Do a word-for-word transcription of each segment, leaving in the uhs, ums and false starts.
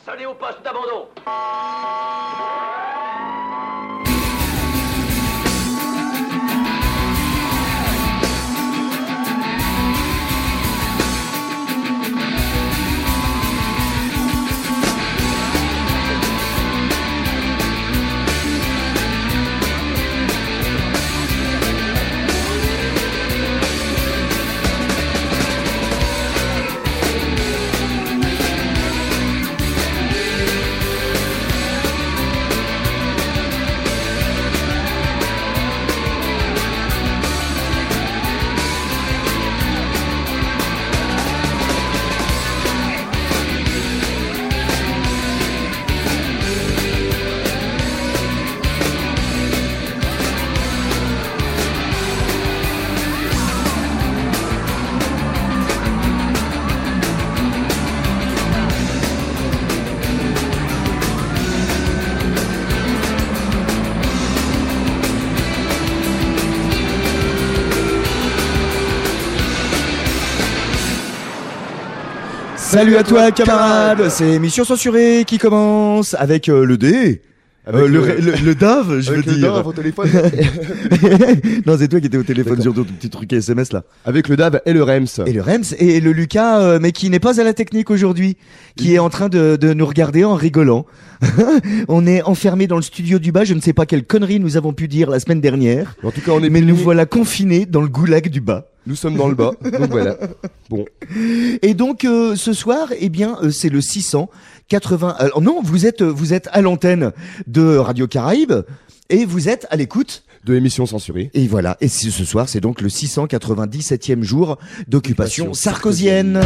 Sonnez au poste d'abandon. Salut à toi camarade, c'est Mission Censurée qui commence avec euh, le D, avec euh, le, le, le, le Dave, je veux le dire. Dave au téléphone. Non, c'est toi qui étais au téléphone D'accord. sur ton petit truc S M S là. Avec le Dave et le Rems. Et le Rems et le Lucas, euh, mais qui n'est pas à la technique aujourd'hui, qui est en train de, de nous regarder en rigolant. On est enfermé dans le studio du bas, je ne sais pas quelle connerie nous avons pu dire la semaine dernière. En tout cas, on est mais punis. nous voilà confinés dans le goulag du bas. Nous sommes dans le bas, donc voilà. Bon. Et donc euh, ce soir, eh bien, euh, c'est le six cent quatre-vingts. Alors non, vous êtes vous êtes à l'antenne de Radio Caraïbes et vous êtes à l'écoute de l'émission censurée. Et voilà. Et ce soir, c'est donc le six cent quatre-vingt-dix-septième jour d'occupation sarkozienne.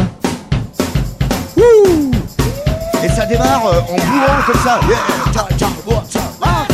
Wouh! Et ça démarre euh, en bourrant comme ça. Yeah. Tcha, tcha, bourra, tcha. Ah.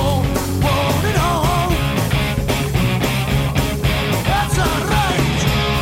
That's alright.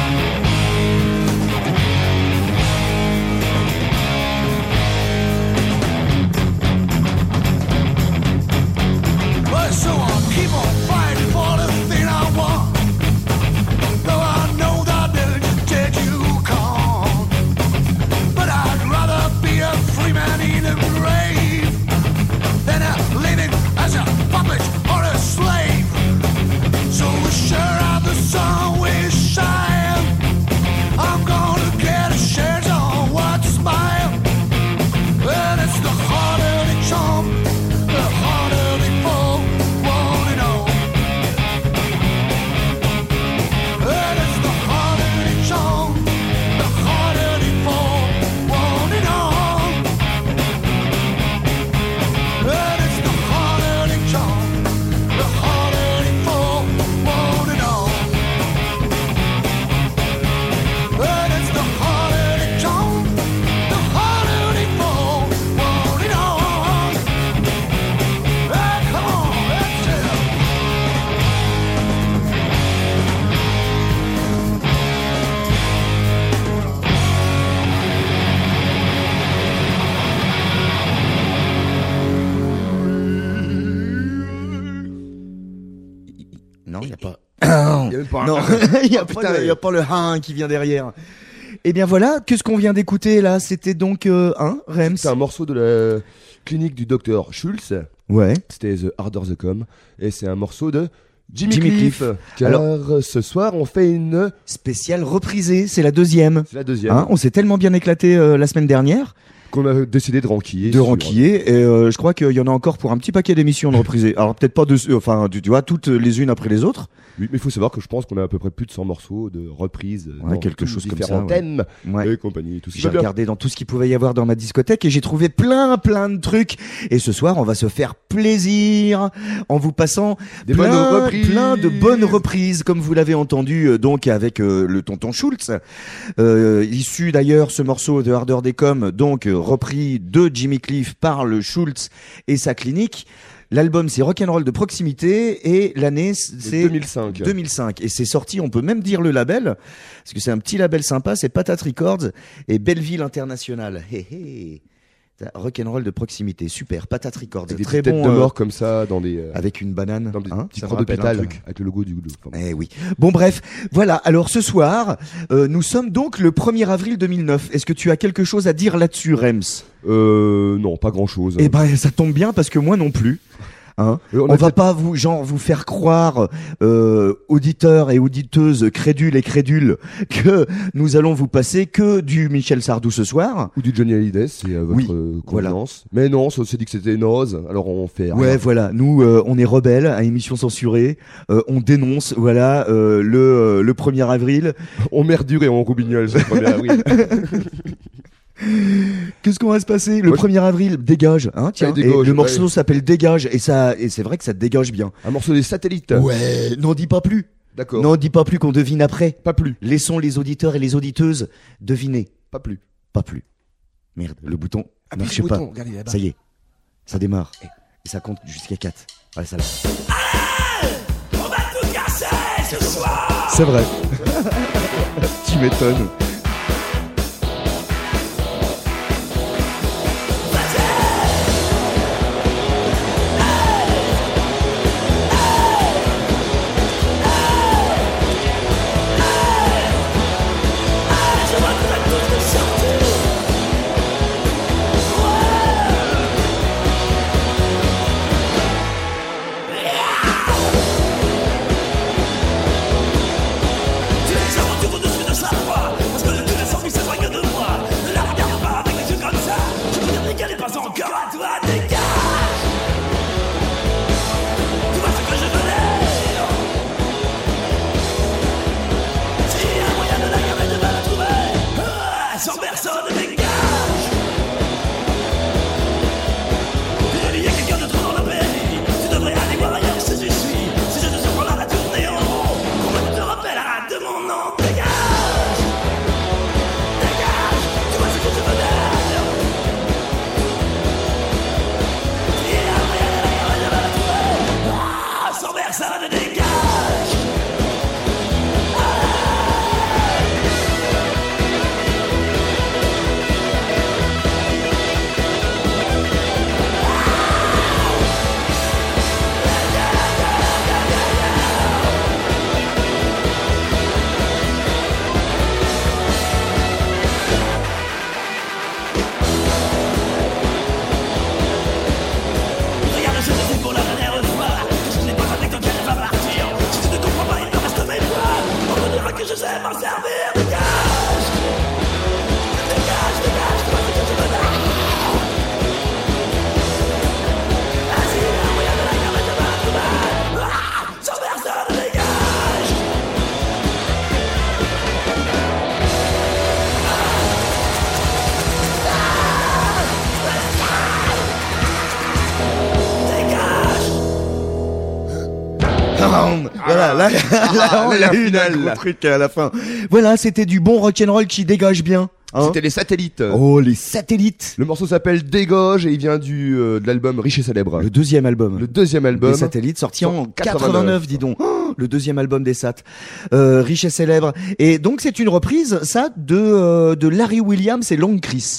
pas. Non, il n'y a, Oh, pas putain, le- il y a pas le hein qui vient derrière. Eh bien voilà, qu'est-ce qu'on vient d'écouter là? C'était donc euh, un Rems. C'est un morceau de la clinique du docteur Schultz. Ouais. C'était The Harder the Come. Et c'est un morceau de Jimmy, Jimmy Cliff. Cliff. Car Alors- ce soir, on fait une. Spécial reprisé, c'est la deuxième. C'est la deuxième. Hein, on s'est tellement bien éclaté euh, la semaine dernière Qu'on a décidé de ranquiller. de sur- ranquiller et euh, je crois qu'il y en a encore pour un petit paquet d'émissions de reprisées. Alors peut-être pas de, euh, enfin tu, tu vois toutes les unes après les autres. Oui, mais il faut savoir que je pense qu'on a à peu près plus de cent morceaux de reprises. Ouais, dans quelque tous chose comme différents ça, ouais. thèmes Ouais. et compagnie. Tout ce qui J'ai va bien. regardé dans tout ce qu'il pouvait y avoir dans ma discothèque et j'ai trouvé plein plein de trucs. Et ce soir, on va se faire plaisir en vous passant Des plein, bonnes reprises. plein de bonnes reprises, comme vous l'avez entendu euh, donc avec euh, le tonton Schultz, euh, issu d'ailleurs ce morceau de Harder They Come, donc euh, repris de Jimmy Cliff par le Schultz et sa clinique. L'album c'est Rock'n'Roll de proximité et l'année c'est deux mille cinq. deux mille cinq et c'est sorti, on peut même dire le label parce que c'est un petit label sympa, c'est Patate Records et Belleville International. Hé hé. Rock'n'Roll de proximité, super. Patate Records, Avec des très petites têtes bon de euh, mort comme ça dans des. euh, avec une banane, dans des hein, petits ça me croix rappelle un d'hôpital truc. avec le logo du. Enfin, Eh oui. Bon bref, voilà. Alors ce soir, euh, nous sommes donc le premier avril deux mille neuf. Est-ce que tu as quelque chose à dire là-dessus, Rems? Euh, non, pas grand chose. Eh ben, ça tombe bien parce que moi non plus. Hein, Euh, on, on a va peut-être- pas vous genre vous faire croire euh, auditeurs et auditeuses crédules et crédules que nous allons vous passer que du Michel Sardou ce soir. Ou du Johnny Hallyday, c'est euh, votre Oui, euh, voilà. convenance. Mais non, ça s'est dit que c'était naze, alors on fait rien. Ouais, voilà. Nous, euh, on est rebelles à émission censurée. Euh, on dénonce, voilà, euh, le euh, le premier avril. On merdure et on roubignole ce premier avril. Qu'est-ce qu'on va se passer le Moi, je- premier avril? Dégage, hein, tiens. Ouais, dégage, et le morceau ouais. s'appelle Dégage et ça, et c'est vrai que ça dégage bien. Un morceau des satellites. Ouais, n'en dis pas plus. D'accord. N'en dis pas plus qu'on devine après. Pas plus. Laissons les auditeurs et les auditeuses deviner. Pas plus. Pas plus. Merde, le bouton Appuie marche sur le pas. bouton, regardez là-bas. Ça y est, ça démarre. Et ça compte jusqu'à quatre. Ouais, ça là. On va tout casser ce soir. C'est vrai. Tu m'étonnes. Je vois que t'as tous de sortir. Tu les as rendus au-dessus de sa voix. Parce que le tout est sorti s'éloigne de moi. Ne la regarde pas avec les yeux comme ça. Je peux dire qu'elle n'est pas encore à toi. Dégage. Tu vois ce que je veux dire. S'il y a un moyen de la garder, tu vas la trouver. Ah, sans personne, dégage. Il y a quelqu'un de trop dans le pays. Tu devrais aller voir ailleurs si j'y suis. Si je te surprends là, la tournée en rond. Pourquoi tu te rappelleras de mon nom? Dégage. Dégage. Tu vois ce que je veux dire. S'il y a un moyen de la garder, tu vas la trouver. Ah, sans personne, dégage. Regarde, je te dis pour la dernière fois que je n'ai pas avec toi qu'elle va partir. Si tu ne comprends pas, il me reste mes bras. On me dira que je sais m'en servir. Dégage. Dégage, dégage, tu vois ce que je veux dire. Ah, s'il y a un moyen de la garder, je vais la trouver. Ah, sans personne, dégage. Dégage. Voilà, là, là, on là, a la eu finale, un gros là. truc à la fin. Voilà, c'était du bon rock'n'roll qui dégage bien. hein. C'était les satellites. Oh, les satellites. Le morceau s'appelle Dégage et il vient du euh, de l'album Riche et Célèbre. Le deuxième album. Le deuxième album. Des satellites sorti en quatre-vingt-neuf. quatre-vingt-neuf, dis donc. Oh, le deuxième album des Sat. Euh, riche et célèbre. Et donc c'est une reprise, ça, de euh, de Larry Williams et Long Chris.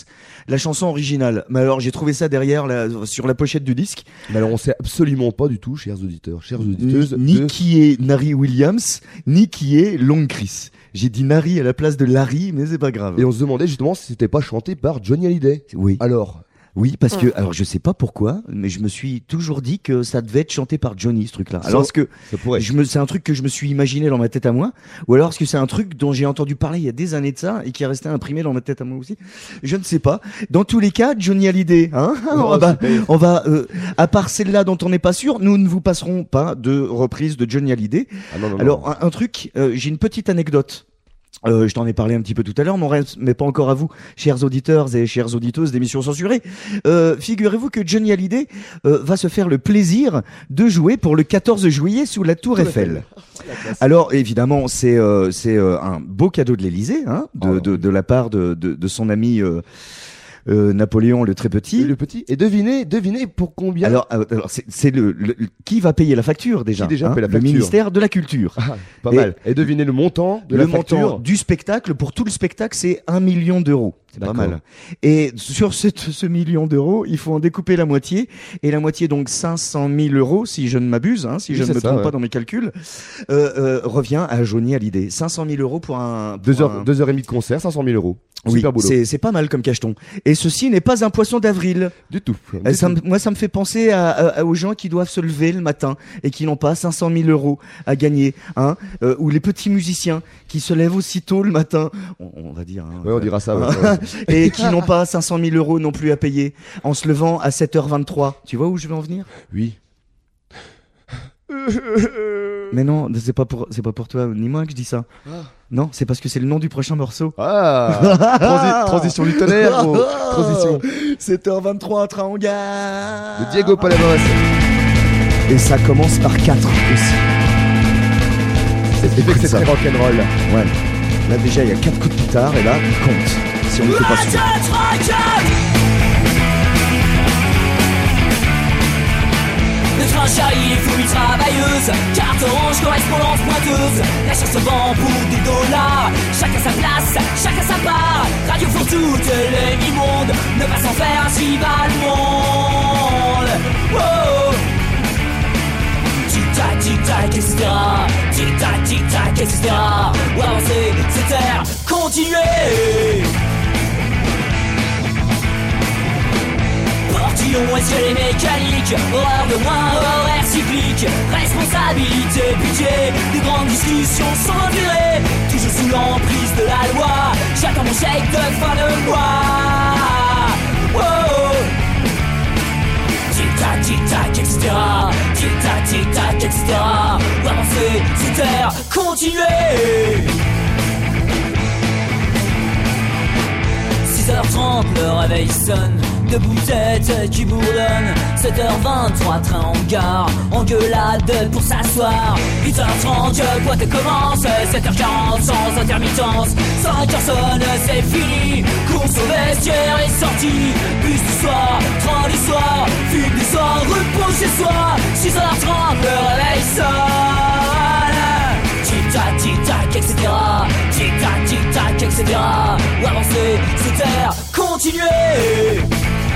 la chanson originale. Mais alors j'ai trouvé ça derrière la, sur la pochette du disque. Mais alors on sait absolument pas du tout, chers auditeurs, chères auditeuses, Ni, ni de- qui est Nari Williams, ni qui est Long Chris. J'ai dit Nari à la place de Larry, mais c'est pas grave. et on se demandait justement si c'était pas chanté par Johnny Hallyday. Oui. Alors, Oui, parce que, alors je sais pas pourquoi, mais je me suis toujours dit que ça devait être chanté par Johnny, ce truc-là. Alors, est-ce que ça pourrait. je me, c'est un truc que je me suis imaginé dans ma tête à moi, ou alors est-ce que c'est un truc dont j'ai entendu parler il y a des années de ça et qui est resté imprimé dans ma tête à moi aussi? Je ne sais pas. Dans tous les cas, Johnny Hallyday, hein. Oh, on va, super. on va, euh, à part celle-là dont on n'est pas sûr, nous ne vous passerons pas de reprise de Johnny Hallyday. Ah non, non, non. Alors, un, un truc, euh, j'ai une petite anecdote. Euh, je t'en ai parlé un petit peu tout à l'heure, mon rêve, mais pas encore à vous, chers auditeurs et chères auditeuses d'émissions censurées. Euh, figurez-vous que Johnny Hallyday euh, va se faire le plaisir de jouer pour le quatorze juillet sous la Tour Eiffel. Alors évidemment, c'est euh, c'est euh, un beau cadeau de l'Élysée, hein, de, Oh, de de la part de de, de son ami euh, euh, Napoléon le très petit. Le petit. Et devinez, devinez pour combien. Alors, euh, alors c'est c'est le, le- qui va payer la facture déjà? Qui déjà hein paie la Le facture ministère de la Culture. Ah, pas Et- mal. Et devinez le montant de le la montant facture. du spectacle pour tout le spectacle, c'est un million d'euros. C'est pas D'accord. mal. Et sur cette, ce million d'euros, il faut en découper la moitié. Et la moitié, donc cinq cent mille euros, si je ne m'abuse, hein, si Oui, je ne c'est me ça, trompe ouais. pas dans mes calculs, euh, euh, revient à Johnny Hallyday. cinq cent mille euros pour un... pour Deux heures, un- deux heures et demie de concert, cinq cent mille euros. Oui, Super boulot. c'est c'est pas mal comme cacheton. Et ceci n'est pas un poisson d'avril. Du tout. Euh, Du ça tout. me- moi, ça me fait penser à, à- aux gens qui doivent se lever le matin et qui n'ont pas cinq cent mille euros à gagner, hein, euh, ou les petits musiciens qui se lèvent aussitôt le matin, on, on va dire, hein, Ouais, on dira ça. ouais, ouais. et qui n'ont pas cinq cent mille euros non plus à payer en se levant à sept heures vingt-trois. Tu vois où je veux en venir? Oui. Mais non, c'est pas pour, c'est pas pour toi ni moi que je dis ça. Non, c'est parce que c'est le nom du prochain morceau. Ah Transi- Transition du tonnerre, gros. Transition. sept heures vingt-trois, train en gare. De Diego Palavas. Et ça commence par quatre aussi. C'est ce qui fait que c'est très rock'n'roll. Ouais. Là déjà il y a quatre coups de guitare et là compte. Si on n'était pas sûr. Le train charrie les fouilles travailleuses, carte orange, correspondance pointeuse. La chasse se vend pour des dollars. Chacun sa place, chacun sa part. Radio pour toutes les immondes. Ne pas s'en faire, ainsi va le monde. Wow. Tic-tac, tic-tac, et cetera. Tic-tac, tic-tac, et cetera. Ou avancer, c'est terre, continuer. Portillon, escalier mécanique, horreur de moins, horaire cyclique, responsabilité, budget, de grandes discussions sans intérêt, toujours sous l'emprise de la loi, j'attends mon chèque de fin de mois. Wow. Tic-tac, tic-tac, et cetera. Tic-tac, tic-tac, et cetera. Ou avancer, c'est terre, continuer. six heures trente, le réveil sonne. Debout tête qui bourdonne. Sept heures vingt-trois, train en gare. Engueulade pour s'asseoir. Huit heures trente, boîte commence. Sept heures quarante, sans intermittence. Cinq heures sonne, c'est fini. Course au vestiaire est sortie. Bus du soir, train du soir. Fuite du soir, repose chez soi. Six heures trente, le réveil sonne. Tic-tac, tic-tac, et cetera. Tic-tac, tic-tac, et cetera. Ou avancer, se taire, continuer.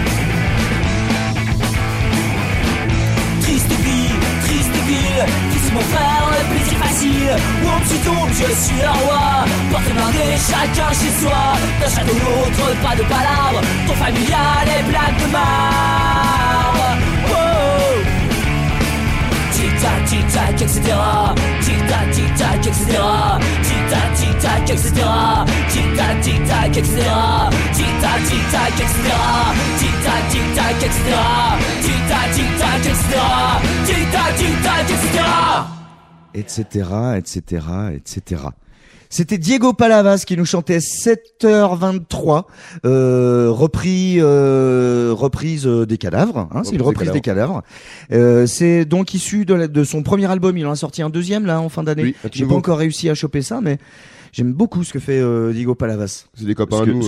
Triste vie, triste ville, fils mon frère, le plaisir facile. Où on s'y tombe, je suis un roi. Porte blindée, chacun chez soi. D'un château l'autre, pas de palabres. Ton familial est blague de marbre. Oh. Tic-tac, tic-tac, et cetera. Tic-tac, tic-tac, et cetera. Tic-tac, tic-tac, et cetera. Tic-tac, tic-tac, et cetera. Tic-tac, tic-tac, et cetera. Tic-tac, tic-tac, et cetera. Tic-tac, tic-tac, et cetera. Tic-tac, tic-tac, et cetera. Etc, etc, et cetera. C'était Diego Palavas qui nous chantait sept heures vingt-trois, euh, repris, euh, reprise euh, des cadavres, hein, c'est une reprise des cadavres. Euh, c'est donc issu de, la, de son premier album, il en a sorti un deuxième là en fin d'année. Oui, un J'ai pas nouveau. encore réussi à choper ça, mais j'aime beaucoup ce que fait euh, Diego Palavas. C'est des copains Ce à que, nous. ce que euh, font.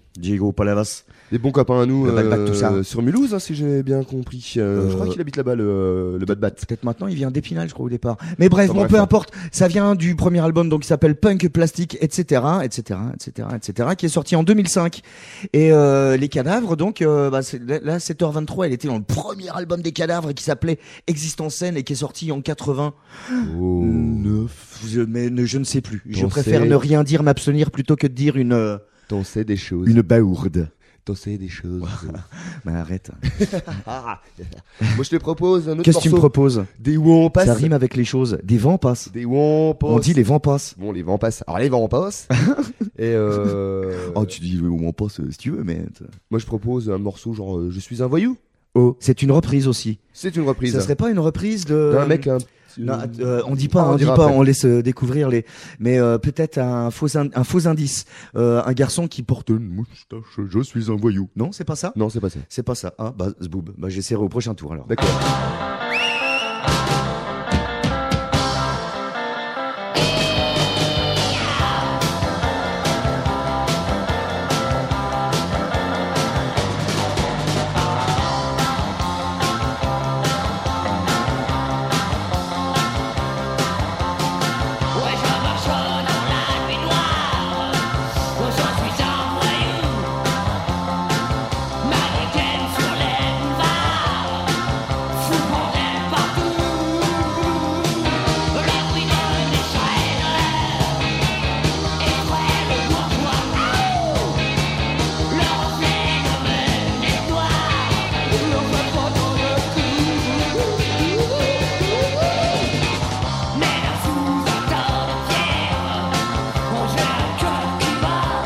Diego Palavas. Des bons copains à nous Le Bad Bat, euh, tout ça. sur Mulhouse, hein, si j'ai bien compris. Euh, Euh, Je crois qu'il habite là-bas, le, le Bad Bat. Peut-être maintenant, il vient d'Épinal, je crois, au départ. Mais bref, Enfin, bon, bref, peu hein. importe. Ça vient du premier album, donc, qui s'appelle Punk Plastic, et cetera, et cetera, et cetera, et cetera, qui est sorti en deux mille cinq. Et, euh, les Cadavres, donc, euh, bah, c'est, là, sept heures vingt-trois, elle était dans le premier album des Cadavres qui s'appelait Existence Saine et qui est sorti en quatre-vingt. Oh. Neuf, je, mais ne- je ne sais plus. Je T'en préfère sais. ne rien dire, m'abstenir plutôt que de dire une, euh, T'en sais des choses. une baourde. T'en sais des choses. Mais arrête. Ah. Moi, je te propose un autre Qu'est-ce que tu me morceau. proposes? Des Wampas. Ça rime avec les choses. Des vents passent. Des Wampas. On dit les vents passent. Bon, les Wampas. Alors, les Wampas. Et euh... Oh, tu dis le vent passe si tu veux, mais. moi, je propose un morceau genre euh, Je suis un voyou. Oh, c'est une reprise aussi. C'est une reprise. Ça serait pas une reprise de. D'un mec. Un... Non, euh, on dit pas, Ah, on on dit dira pas, après. on laisse euh, découvrir les. Mais euh, peut-être un faux in- un faux indice, euh, un garçon qui porte une moustache. Je suis un voyou. Non, c'est pas ça. Non, c'est pas ça. C'est pas ça. Ah bah zboob. Bah j'essaierai au prochain tour alors. D'accord. Ouais, je marche dans la nuit noire. Oh, je suis un voyou. Mannequin sur les boulevards. Fou bordel partout. Le bruit de mes chaînes. Effraie le bourgeois. Le reflet de mes étoiles. Le reflet dans le cou. Mais là sous un tas de pierre, on jette un cœur qui bat,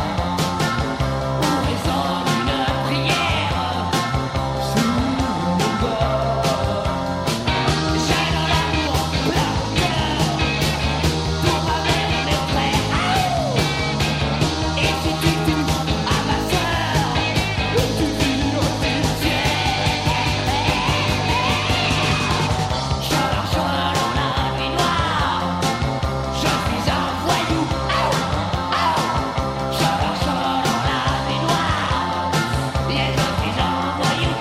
où résonne une prière sous mon corps. J'ai dans l'amour plein de cœur pour avec mes frères. Et si tu touches à ma sœur, tu vis au cimetière. Je marche dans la nuit noire. Je suis un voyou. Je marche dans la nuit noire. Et je suis un voyou.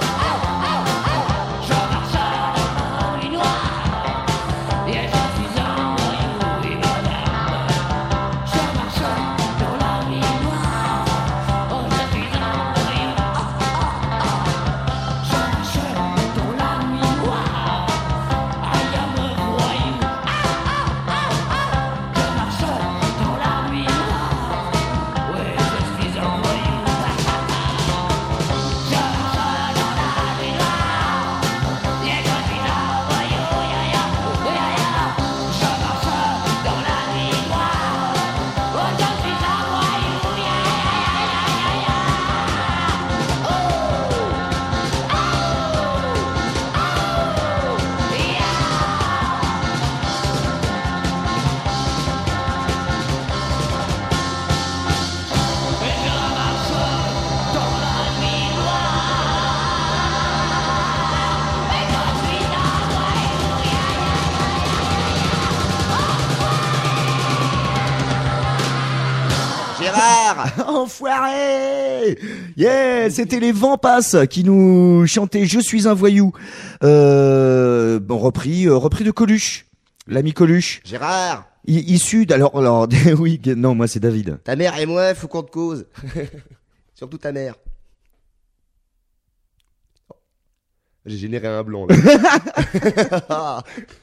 Je marche dans la nuit noire. Et je suis un voyou. Et madame, je marche dans la nuit noire. Oh, je suis un voyou. Je marche dans la nuit noire. I am a voyou. Je marche dans la nuit noire. Ouais, je suis un voyou. Je marche dans la nuit noire. Yeah, je suis un voyou. Yeah, yeah, yeah, yeah. Je marche dans la nuit noire. Oh, je suis un voyou. Yeah, yeah, yeah, yeah, yeah. Gérard, enfoiré. Yeah, c'était les Vents passent qui nous chantaient Je suis un voyou. Euh, bon, repris, euh, repris de Coluche, l'ami Coluche. Gérard, I- issu d'- alors alors oui non moi c'est David. ta mère et moi, faut qu'on te cause. Surtout ta mère. Oh. J'ai généré un blanc là.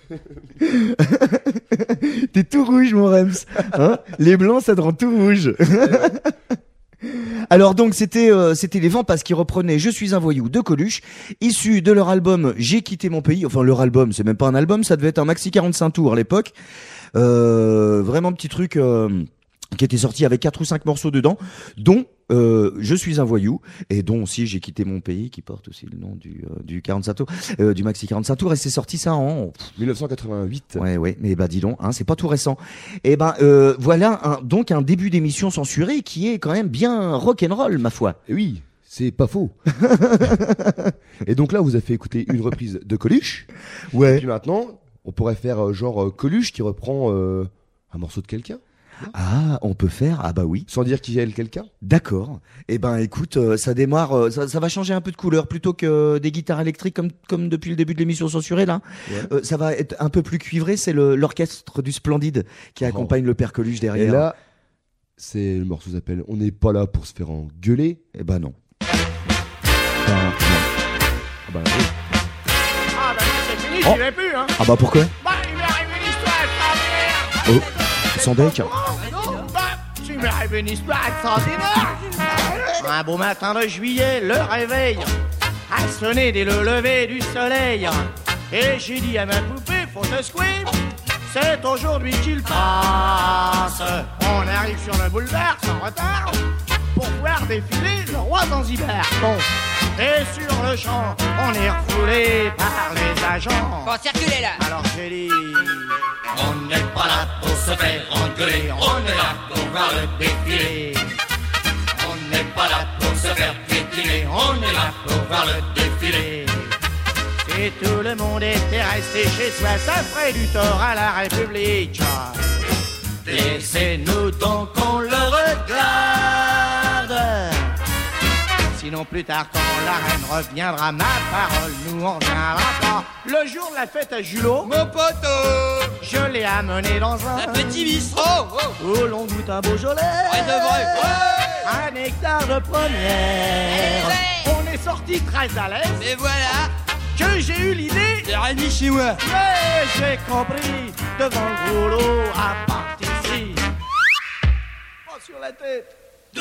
T'es tout rouge mon Rems. Hein, les blancs ça te rend tout rouge. Alors donc c'était euh, c'était les Vents parce qu'ils reprenaient Je suis un voyou de Coluche, issu de leur album J'ai quitté mon pays. Enfin leur album, c'est même pas un album, ça devait être un maxi quarante-cinq tours à l'époque. Euh, vraiment petit truc euh, qui était sorti avec quatre ou cinq morceaux dedans, dont euh, Je suis un voyou et dont aussi J'ai quitté mon pays qui porte aussi le nom du euh, du quarante-cinq tours, euh, du maxi quarante-cinq tours et c'est sorti ça en dix-neuf cent quatre-vingt-huit. ouais ouais mais bah dis donc hein, c'est pas tout récent. Et ben euh, voilà un, donc un début d'émission censurée qui est quand même bien rock'n'roll ma foi. Et oui, c'est pas faux. Et donc là, on vous a fait écouter une reprise de Coluche. Et Ouais. puis maintenant, on pourrait faire euh, genre euh, Coluche qui reprend euh, un morceau de quelqu'un. Ah, on peut faire. Ah bah oui. Sans dire qui est quelqu'un. D'accord. Eh ben, écoute, euh, ça démarre. euh, ça, ça va changer un peu de couleur plutôt que des guitares électriques comme comme depuis le début de l'émission censurée là. Ouais. Euh, ça va être un peu plus cuivré. C'est le l'orchestre du Splendide qui Oh. accompagne le père Coluche derrière. Et là, c'est le morceau s'appelle On n'est pas là pour se faire engueuler. Eh ben non. Ben, non. Ah bah oui. Ah bah non, c'est fini, Oh. j'y vais plus, hein. Ah bah pourquoi? Bah, il m'est arrivé une histoire extraordinaire. Oh, sans deck. Bah, il m'est arrivé une histoire extraordinaire. Un beau matin de juillet, le réveil a sonné dès le lever du soleil. Et j'ai dit à ma poupée, faut te secouer, c'est aujourd'hui qu'il passe. On arrive sur le boulevard sans retard pour voir défiler le roi Zanzibar. Bon. Et sur le champ, on est refoulé par les agents. Bon, circulez là. Alors j'ai dit, On n'est pas là pour se faire engueuler, on est là pour voir le défilé. On n'est pas là pour se faire piétiner, on est là pour voir le défilé. si tout le monde était resté chez soi, ça ferait du tort à la République. Laissez-nous donc qu'on le regarde. Sinon plus tard quand la reine reviendra, ma parole, nous on viendra pas. Le jour de la fête à Julot, Mon poteau. je l'ai amené dans un, Un petit bistrot. Oh. où l'on goûte un Beaujolais, Ouais, de vrai. Ouais. un nectar de première. Ouais. On est sorti très à l'aise, Et voilà. que j'ai eu l'idée, C'est Rémi chez moi. mais j'ai compris, devant le gros lot à partir ici. Oh, sur la tête.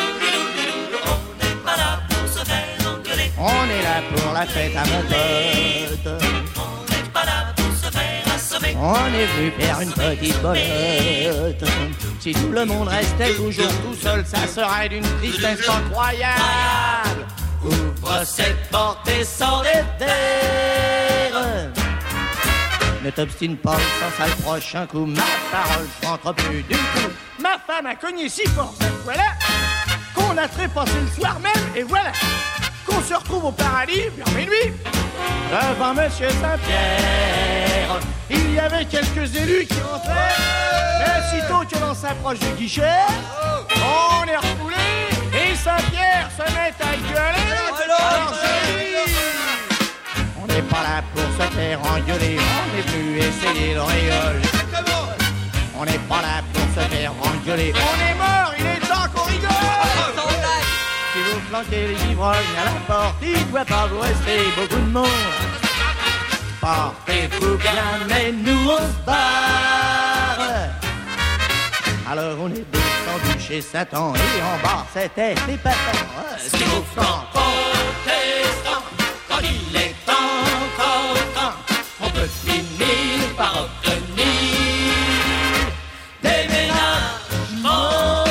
On n'est pas là pour se faire engueuler, On est là pour la fête à mon pote. on n'est pas là pour se faire assommer. On est venu faire une petite bolotte. Si tout le monde restait toujours tout seul, ça serait d'une tristesse incroyable. Ouvre cette porte et sors des terres. Ne t'obstine pas, ça sera le prochain coup. Ma parole, je rentre plus du tout. Ma femme a cogné si fort cette fois-là qu'on a trépassé le soir même, et voilà qu'on se retrouve au paradis vers minuit devant Monsieur Saint-Pierre. Il y avait quelques élus qui entraient, mais sitôt que l'on s'approche du guichet, on est refoulé et Saint-Pierre se met à gueuler. Alors j'ai dit, on n'est pas là pour se faire engueuler, on est venu essayer le réol. On n'est pas là pour se faire engueuler, on est mort, il est temps qu'on rigole. Sans blague. Si vous flanquez les ivrognes à la porte, il ne doit pas vous rester beaucoup de monde. Portez-vous bien, mais nous on se barre. Alors on est descendu chez Satan et en bas c'était les patins. Si vous flancs protestants, quand il est encore temps, on peut finir par obtenir des ménagements.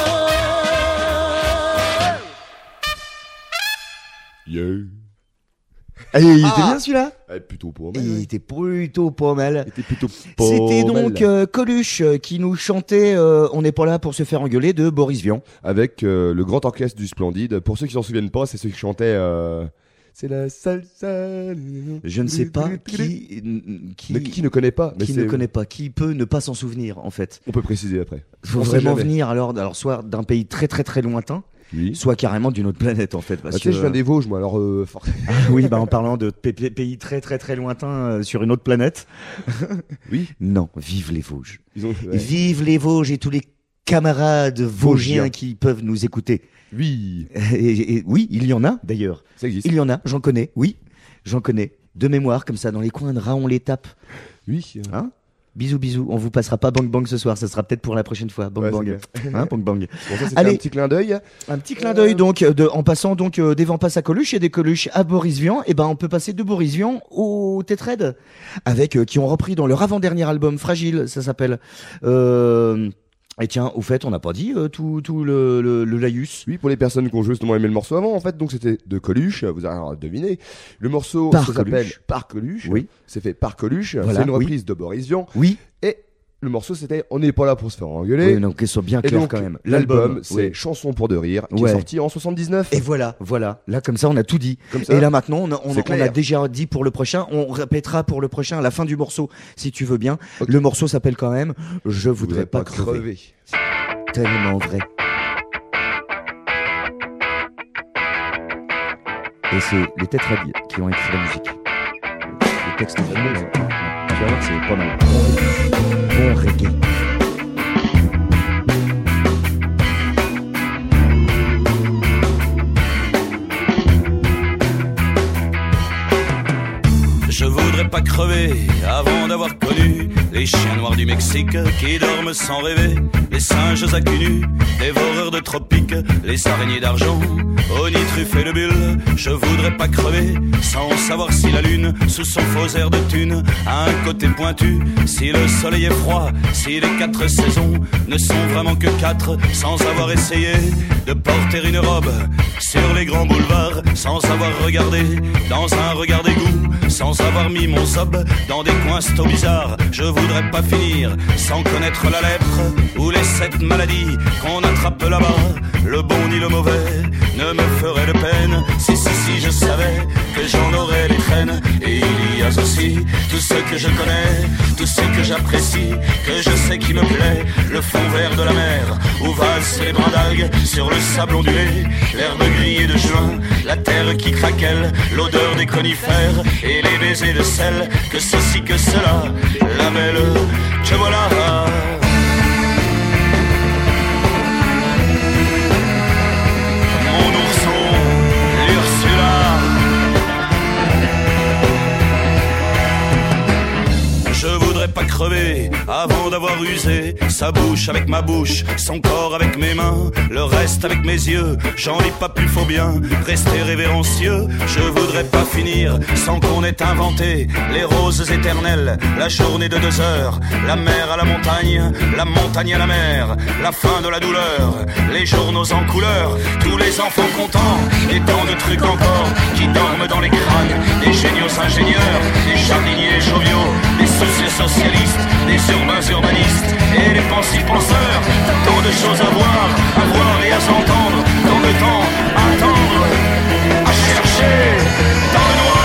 Yeah. Et il était Ah. bien celui-là. Eh, plutôt pas mal. Il ouais. était plutôt pas mal. Il était plutôt pas C'était mal. donc euh, Coluche euh, qui nous chantait euh, On n'est pas là pour se faire engueuler de Boris Vian. Avec euh, le grand orchestre du Splendide. Pour ceux qui s'en souviennent pas, c'est ceux qui chantaient. Euh... C'est la salsa. Je ne sais pas qui qui, Mais qui ne connaît pas. Mais qui c'est- ne connaît pas, qui peut ne pas s'en souvenir en fait. On peut préciser après. Faut On sait vraiment jamais. venir alors alors soit d'un pays très très très lointain, Oui. soit carrément d'une autre planète en fait parce Ah, tu sais, que je viens des Vosges, moi, alors euh, forcément. Ah oui, bah en parlant de p- p- pays très très très lointains euh, sur une autre planète. Oui. Non, vive les Vosges. Ils ont. ouais. Vive les Vosges et tous les camarades vosgiens Vosgiens. qui peuvent nous écouter. Oui. Et, et- oui, il y en a d'ailleurs. Ça existe. Il y en a, j'en connais. Oui, j'en connais. De mémoire, comme ça, dans les coins de Raon l'étape. Oui. euh, Hein Bisous, bisous. On vous passera pas bang bang ce soir. Ça sera peut-être pour la prochaine fois. Bang Ouais, bang. c'est Hein, bang bang. Bon, ça, c'était Allez. un petit clin d'œil. Un petit clin d'œil donc, euh, de, en passant donc euh, des Vampas à Coluche et des Coluche à Boris Vian. Et ben, on peut passer de Boris Vian au Tetraed, avec euh, qui ont repris dans leur avant-dernier album Fragile, ça s'appelle. Euh, et tiens, au fait, on n'a pas dit euh, tout, tout le, le, le laïus. Oui, pour les personnes qui ont justement aimé le morceau avant, en fait, donc c'était de Coluche, vous avez deviné. Le morceau Par ça s'appelle Coluche. Par Coluche. Oui. C'est fait par Coluche. Voilà, c'est une oui. reprise de Boris Vian. Oui. Et le morceau c'était On n'est pas là pour se faire engueuler. Oui, donc qu'elles soient bien Et claires donc, quand même. l'album, c'est oui. Chanson pour de rire, qui Ouais. est sorti en soixante-dix-neuf. Et voilà, voilà. Là, comme ça, on a tout dit. Comme ça, Et là, maintenant, on a, on, c'est on clair. a déjà dit pour le prochain. On répétera pour le prochain à la fin du morceau, si tu veux bien. Ok. Le morceau s'appelle quand même Je vous voudrais voudrais pas crever. crever. tellement vrai. Et c'est les Têtes Radies qui ont écrit la musique. Le texte est vraiment, ouais. Tu vas voir, c'est pas mal. Bon reggae. Je voudrais pas crever avant d'avoir connu les chiens noirs du Mexique qui dorment sans rêver, les singes à cul nu, dévoreurs de tropiques, les araignées d'argent, onitruffes de bulles. Je voudrais pas crever sans savoir si la lune, sous son faux air de thune, a un côté pointu, si le soleil est froid, si les quatre saisons ne sont vraiment que quatre, sans avoir essayé de porter une robe sur les grands boulevards, sans avoir regardé dans un regard d'égout, sans avoir mis mon sob dans des coins sto bizarres. Je voudrais pas finir sans connaître la lèpre ou les sept maladies qu'on attrape là-bas. Le bon ni le mauvais ne me ferait de peine si, si, si je savais que j'en aurais les traînes. Et il y a aussi tout ce que je connais, tout ce que j'apprécie, que je sais qui me plaît. Le fond vert de la mer où valsent les brins d'algues sur le sable ondulé, l'herbe grillée de juin, la terre qui craquelle, l'odeur des conifères et les baisers de sel, que ceci, que cela, la belle, te voilà. Mon ourson, l'Ursula. Je voudrais pas crever avant d'avoir usé sa bouche avec ma bouche, son corps avec mes mains, le reste avec mes yeux. J'en ai pas plus, faut bien rester révérencieux. Je voudrais pas finir sans qu'on ait inventé les roses éternelles, la journée de deux heures, la mer à la montagne, la montagne à la mer, la fin de la douleur, les journaux en couleur, tous les enfants contents, et tant de trucs encore qui dorment dans les crânes des géniaux ingénieurs, des jardiniers joviaux, des sociaux socialistes, des urbains urbanistes et les pensifs penseurs. Tant de choses à voir, à voir et à s'entendre, tant de temps à attendre, à chercher dans le noir.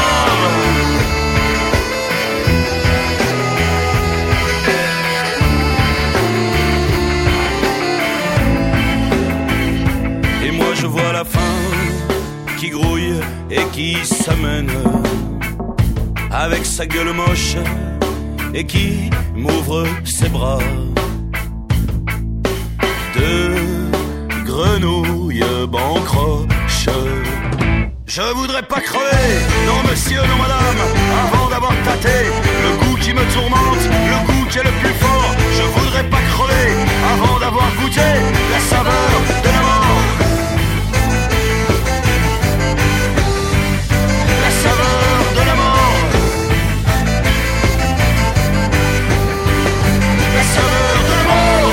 Et moi je vois la faim qui grouille et qui s'amène avec sa gueule moche et qui m'ouvre ses bras. De grenouilles bancroches. Je voudrais pas crever, non monsieur, non madame, avant d'avoir tâté le goût qui me tourmente, le goût qui est le plus fort. Je voudrais pas crever avant d'avoir goûté la saveur de la mort. La saveur de la mort. La saveur de la mort.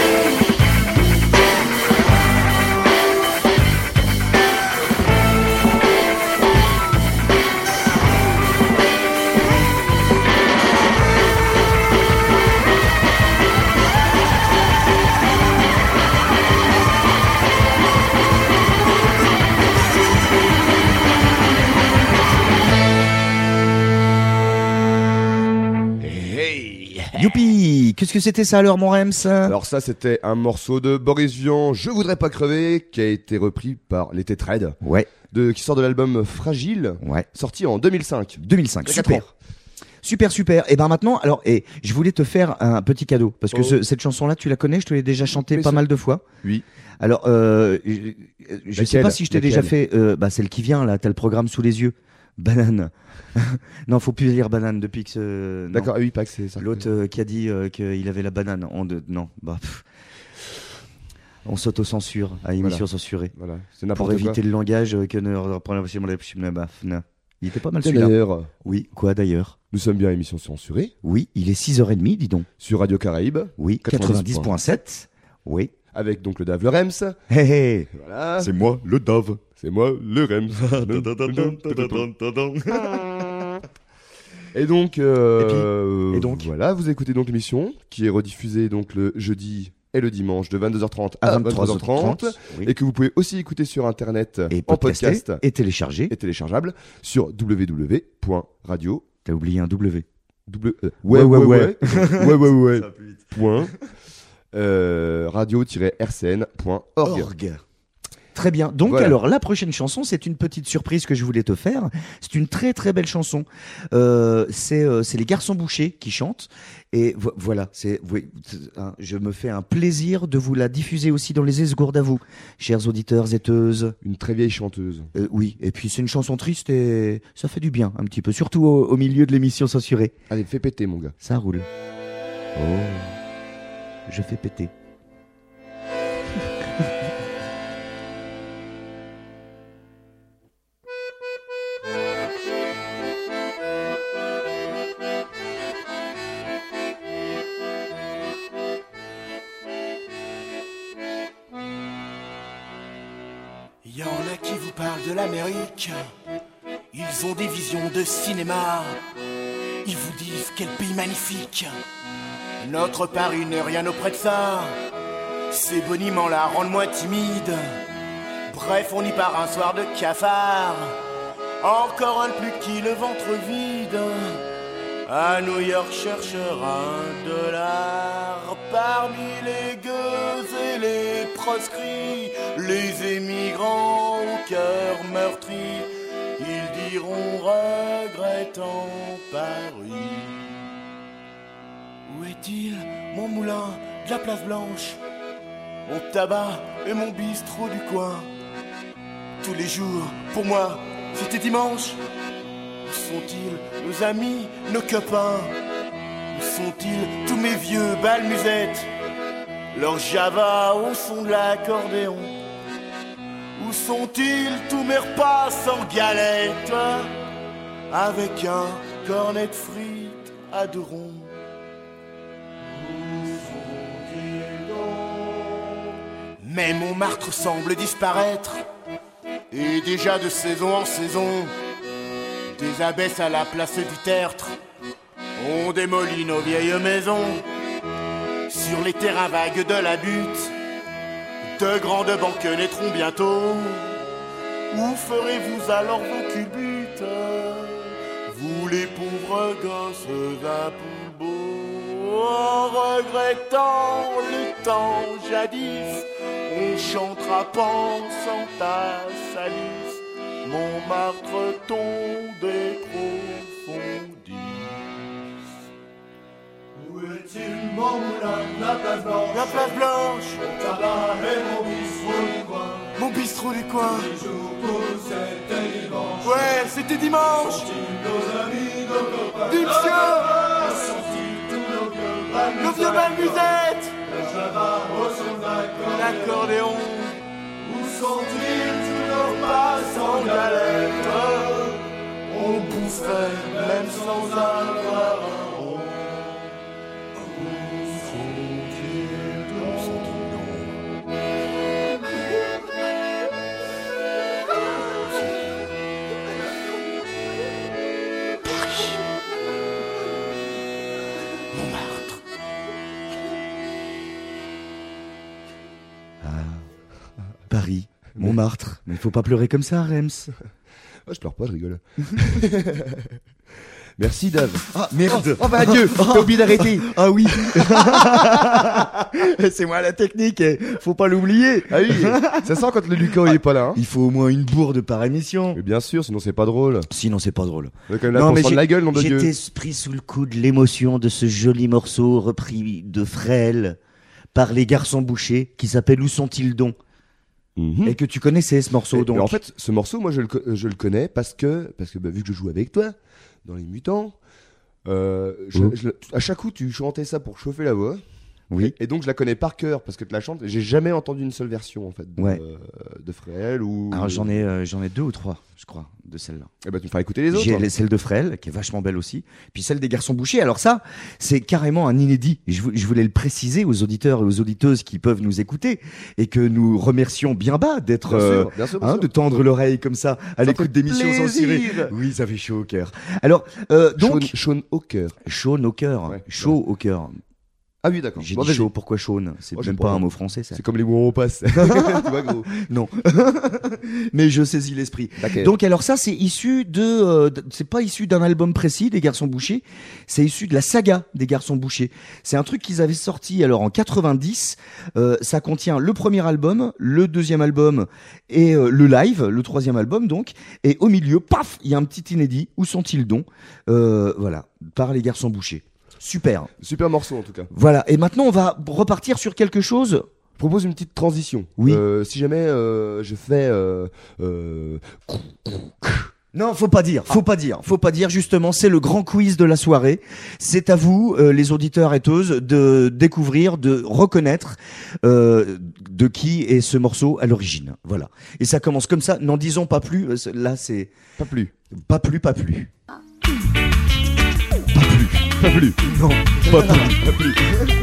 Youpi! Qu'est-ce que c'était ça alors, mon Rems? Alors ça, c'était un morceau de Boris Vian, Je voudrais pas crever, qui a été repris par les Têtes Raides, Ouais, de, qui sort de l'album Fragile, ouais. sorti en deux mille cinq. deux mille cinq, Il y a quatre super. ans. Super, super. Et ben maintenant, alors, et je voulais te faire un petit cadeau parce que Oh. ce- cette chanson-là, tu la connais, je te l'ai déjà chantée Mais pas c'est- mal de fois. Oui. Alors, euh, je, je sais Laquelle pas si je t'ai déjà Laquelle fait, euh, bah celle qui vient là, t'as le programme sous les yeux. Banane. Non, faut plus dire banane depuis que. ce- non. D'accord, ah oui, pas que c'est ça. L'autre euh, qui a dit euh, qu'il avait la banane. On de... Non, bah. pff. On s'auto-censure à émission Voilà. censurée. Voilà, c'est Pour n'importe quoi. éviter le langage euh, que ne reprendre la. Il était pas mal celui-là. D'ailleurs, Oui, quoi d'ailleurs? nous sommes bien à émission censurée, Oui, il est six heures trente, dis donc. sur Radio Caraïbe, Oui, quatre-vingt-dix quatre-vingt-dix point sept. Oui. avec donc le Dave le Rems. Hé hé. Voilà. C'est moi, le Dove. C'est moi, le Rems. Et donc, euh, Et puis Et donc voilà, vous écoutez donc l'émission qui est rediffusée donc le jeudi et le dimanche de vingt-deux heures trente à À vingt-trois heures trente oui. et que vous pouvez aussi écouter sur internet Et en podcasté, podcast et téléchargé. et téléchargeable sur w w w point radio. T'as oublié un W. W- euh, ouais, ouais, ouais, ouais, ouais, ouais, point euh, radio tiret r c n point org. Org. Très bien. Donc Voilà. alors la prochaine chanson, c'est une petite surprise que je voulais te faire. C'est une très très belle chanson. Euh, c'est euh, c'est les Garçons Bouchers qui chantent. Et vo- voilà, c'est oui, c'est un- je me fais un plaisir de vous la diffuser aussi dans les esgourdes à vous, chers auditeurs et teuses. Une très vieille chanteuse. Euh, oui, et puis c'est une chanson triste et ça fait du bien un petit peu, surtout au, au milieu de l'émission censurée. Allez, fais péter, mon gars. Ça roule. Oh, je fais péter. Il y en a qui vous parlent de l'Amérique. Ils ont des visions de cinéma. Ils vous disent quel pays magnifique. Notre Paris n'est rien auprès de ça. Ces boniments-là rendent moins timide. Bref, on y part un soir de cafard. Encore un de plus qui le ventre vide. À New York cherchera un dollar. Parmi les gueux et les proscrits, les émigrants au cœur meurtri, ils diront regrettant Paris. Où est-il, mon moulin de la place Blanche, mon tabac et mon bistrot du coin? Tous les jours, pour moi, c'était dimanche. Où sont-ils, nos amis, nos copains? Où sont-ils, tous mes vieux balmusettes, leur java au son de l'accordéon? Où sont-ils, tous mes repas sans galette, avec un cornet de frites à deux ronds? Où sont-ils donc? Mais Montmartre semble disparaître, et déjà de saison en saison, des abbesses à la place du tertre, on démolit nos vieilles maisons. Sur les terrains vagues de la butte, de grandes banques naîtront bientôt. Où ferez-vous alors vos culbutes, vous les pauvres gosses à poules beaux? En regrettant le temps jadis, on chantera pensant à Salis. Montmartre tombe des profondis. Où est-il mon moulin, la place blanche? La place blanche, mon tabac et mon bistrot du coin. Mon bistrot du coin. Les jours où c'était dimanche. Ouais, c'était dimanche. Sont-ils nos amis, nos copains? Dulcieux. Sont-ils tous nos vieux balmusettes? Nos vieux balmusettes. Le java au son d'accordéon. L'accordéon. Où sont-ils tous nos pas sans galette? On boufferait même sans avoir un rond. Où sont-ils donc? Paris. Montmartre. Paris, Montmartre. Mais il faut pas pleurer comme ça, Rems. Oh, je pleure pas, je rigole. Merci, Dave. Ah, merde. Oh, bah adieu. T'as oublié d'arrêter. Ah oui. C'est moi la technique, eh. Faut pas l'oublier. Ah oui, ça sent quand le Lucas il est pas là. Hein. Il faut au moins une bourde par émission. Mais bien sûr, sinon c'est pas drôle. Sinon c'est pas drôle. On est quand même là Non, pour mais se prendre j'ai- la gueule, nom de Dieu. J'étais pris sous le coup de l'émotion de ce joli morceau repris de Frêle par les Garçons Bouchers qui s'appelle Où sont-ils donc? Mhm. Et que tu connaissais ce morceau Et- donc. mais en fait, ce morceau, moi, je le, co- je le connais parce que, parce que bah, vu que je joue avec toi dans les Mutants, euh, je- Oh. je- à chaque coup, tu chantais ça pour chauffer la voix. Oui. Et donc, je la connais par cœur parce que tu la chantes. J'ai jamais entendu une seule version en fait de, Ouais. euh, de Fréhel ou. Alors j'en ai, euh, j'en ai deux ou trois, je crois, de celle-là. Eh ben, tu me feras écouter les autres. J'ai hein. les- celle de Frêle, qui est vachement belle aussi, puis celle des Garçons Bouchers. Alors ça, c'est carrément un inédit. Je, vou- je voulais le préciser aux auditeurs et aux auditeuses qui peuvent nous écouter et que nous remercions bien bas d'être, Bien euh, sûr, bien sûr, bien hein, sûr. de tendre l'oreille comme ça à l'écoute fait d'émissions plaisir. censurées. Oui, ça fait chaud au cœur. Alors, euh, donc, Sean, Sean Hawker. chaud au cœur, Ouais, chaud au cœur. Ah oui, d'accord. J'ai Bon, dit vas-y. chaud, pourquoi Shaun? C'est Oh, je même sais pas pas. un mot français, ça. C'est comme les mots on passe. Tu vois, gros. Non. Mais je saisis l'esprit. D'accord. Donc alors ça, c'est issu de, euh, d- c'est pas issu d'un album précis des Garçons Bouchers, c'est issu de la saga des Garçons Bouchers. C'est un truc qu'ils avaient sorti alors en quatre-vingt-dix. Euh, ça contient le premier album, le deuxième album et euh, le live, le troisième album donc. Et au milieu, paf, il y a un petit inédit. Où sont-ils donc euh, Voilà, par les Garçons Bouchers. Super. Super morceau en tout cas. Voilà. Et maintenant, on va repartir sur quelque chose. Je propose une petite transition. Oui. Euh, si jamais euh, je fais. Euh, euh, Non, faut pas dire, faut pas dire, faut pas dire. Justement, c'est le grand quiz de la soirée. C'est à vous, euh, les auditeurs et teuses, de découvrir, de reconnaître euh, de qui est ce morceau à l'origine. Voilà. Et ça commence comme ça. N'en disons pas plus. euh, c'est- Là, c'est Pas plus. pas plus, pas plus. Pas plus. Non, Pas plus. Pas plus.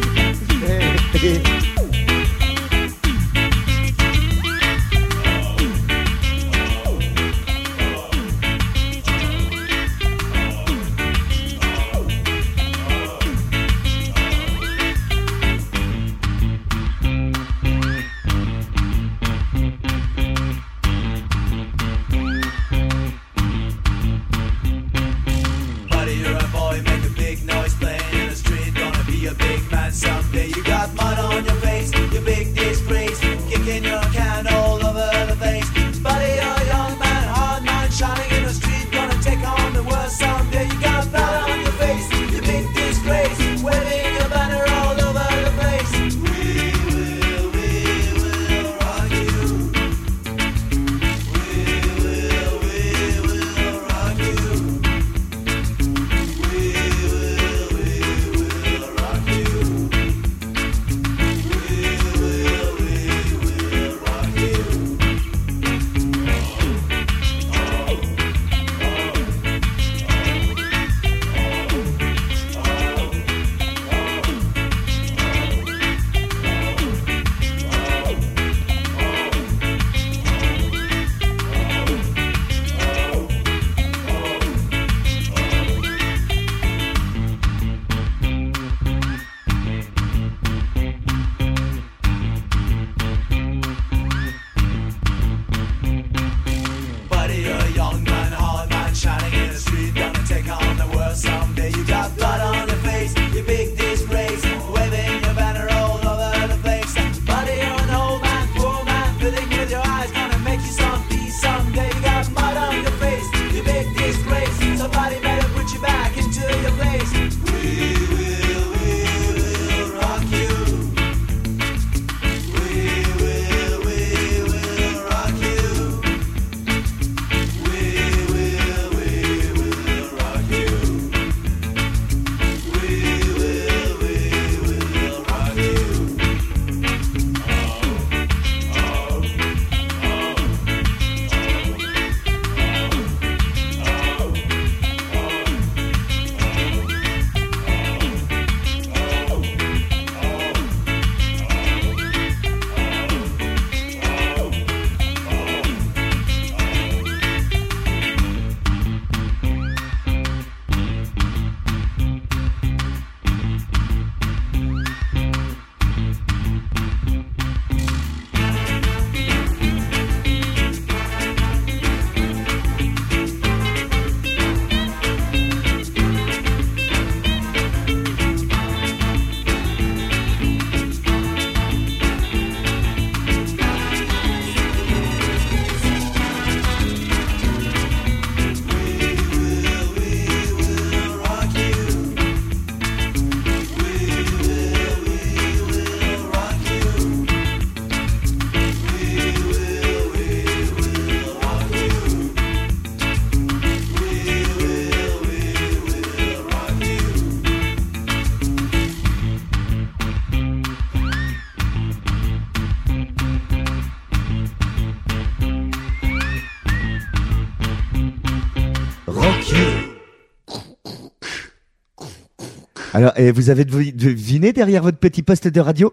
Buddy, you're a boy, make a big noise playing in the street. Gonna be a big man someday. You got mud on your face, you big disgrace. Kicking your can all over the place. Buddy, you're a young man, hard man, shining in the street. Gonna take on the world someday. You got blood on your face, you big disgrace. Waving your banner all over the place. We will, we will rock you. We will, we will rock you. Buddy, you're a young man, hard man, shining in the street. Gonna take on the world someday. You got blood on your face, you big disgrace. Waving your banner all over the place. Buddy, you're an old man, poor man, filling with your eyes. Gonna make you some peace someday. You got mud on your face, you big disgrace. Somebody better put you back into your place. We will, we will rock you. We will, we will rock you. We will, we will rock you. We will, we will rock you. Rock you. Alors, et vous avez devi- deviné derrière votre petit poste de radio?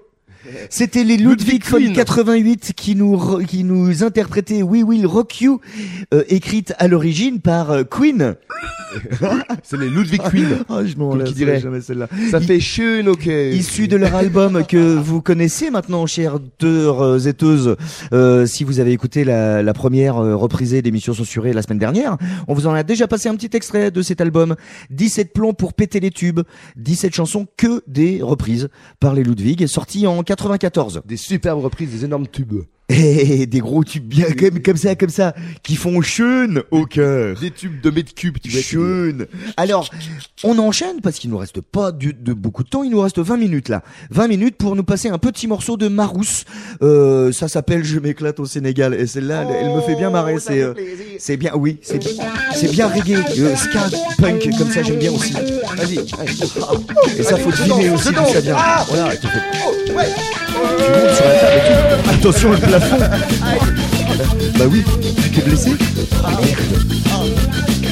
C'était les Ludwig von Queen. quatre-vingt-huit qui nous re- qui nous interprétaient We Will Rock You, euh, écrite à l'origine par euh, Queen. C'est les Ludwig Queen. Oh, je m'en Comme lasse qui dirait. jamais celle-là. Ça I- fait schön, ok. Issu de leur album que vous connaissez maintenant, chers teurs et teuses, euh, si vous avez écouté la, la première euh, reprisée d'émission censurée la semaine dernière, on vous en a déjà passé un petit extrait de cet album. dix-sept plombs pour péter les tubes, dix-sept chansons que des reprises par les Ludwig, sorties en quatre-vingt-quatorze. Des superbes reprises, des énormes tubes. Et des gros tubes bien comme, comme ça, comme ça, qui font chun au cœur. Des tubes de mètres cubes, tu vois. Chun. Alors, on enchaîne parce qu'il nous reste pas du, de beaucoup de temps. Il nous reste vingt minutes là. vingt minutes pour nous passer un petit morceau de Marousse. Euh, ça s'appelle Je m'éclate au Sénégal. Et celle-là, elle, elle me fait bien marrer. C'est, euh, c'est bien, oui, c'est, c'est bien reggae, euh, ska, punk, comme ça, j'aime bien aussi. Vas-y. Allez. Et ça, faut deviner aussi d'où ça vient. Voilà. Tu fais- Tu montes sur la table et tout. Attention, le plafond. Bah oui, tu t'es blessé. Ah merde.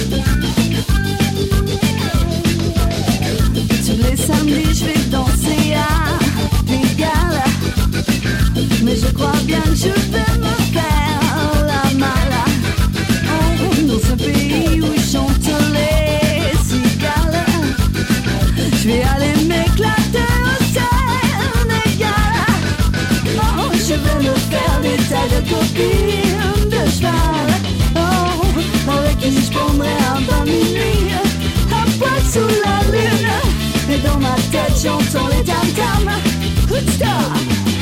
Tous les samedis je vais danser à l'égal. Mais je crois bien que je vais me faire la malle. Oh, dans un pays où chantent les cigales, je vais aller m'éclater au Sénégal. Oh, je vais me faire des tas de copines de cheval. Oh, avec qui je prendrai un bain minuit, un poil sous la lune. Et dans ma tête j'entends les tam-tams. Woodstock.